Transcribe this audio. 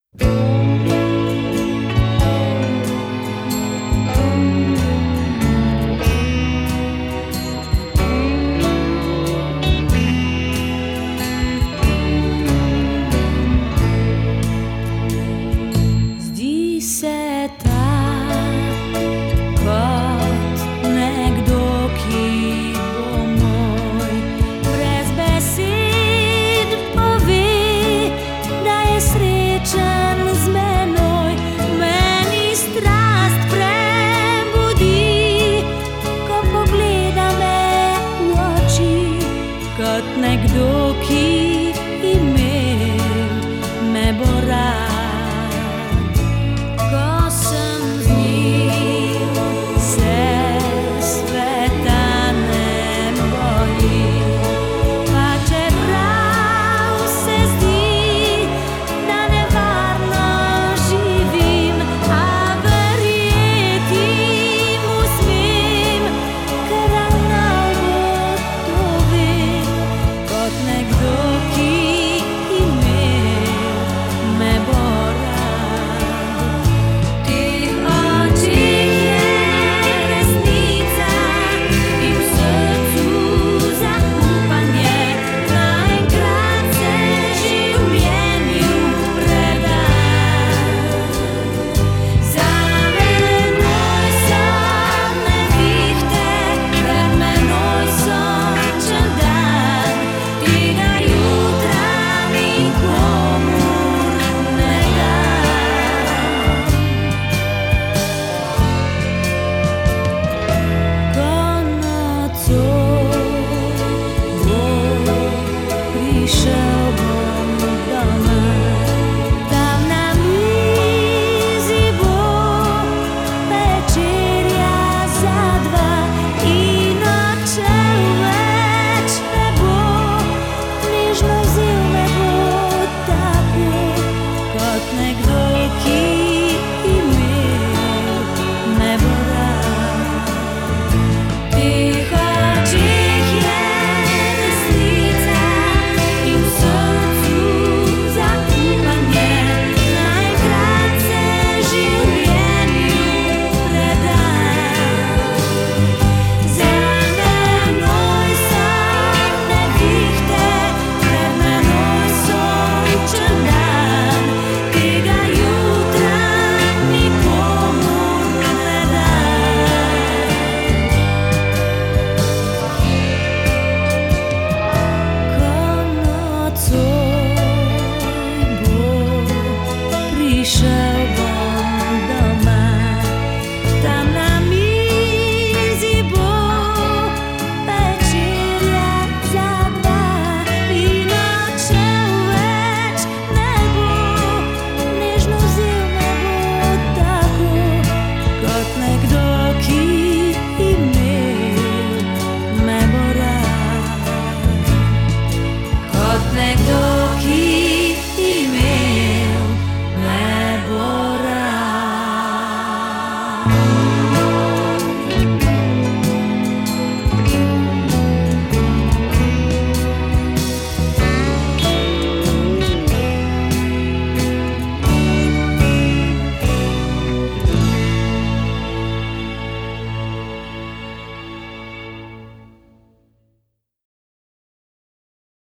Zdi se tak, kot nekdo, ki bo moj, brez besed pove, da je srečen z menoj. Meni strast prebudi, ko pogleda me v oči, kot nekdo, ki imel me bo rad. Ko sem z njim, se sveta ne bojim, pa čeprav se zdi, da nevarno živim, a verjeti mu smem, ker ravnal bo to vem, kot nekdo, ki imel me bo rad. V teh očeh je resnica in v srcu zaupanje, naenkrat se življenju predam. Za menoj so nevihte, pred menoj sončen dan, tega jutra nikomur ne dam. Ko nocoj bo prišel, bom doma, tam na mizi bo večerja za dva in odšel več ne bo, nežno vzel me bo tako, kot nekdo, ki imel me bo rad. V teh očeh je resnica in v srcu zaupanje, naenkrat se življenju predam. Za menoj so nevihte, pred menoj sončen dan, tega jutra nikomur ne dam. Ko nocoj bo prišel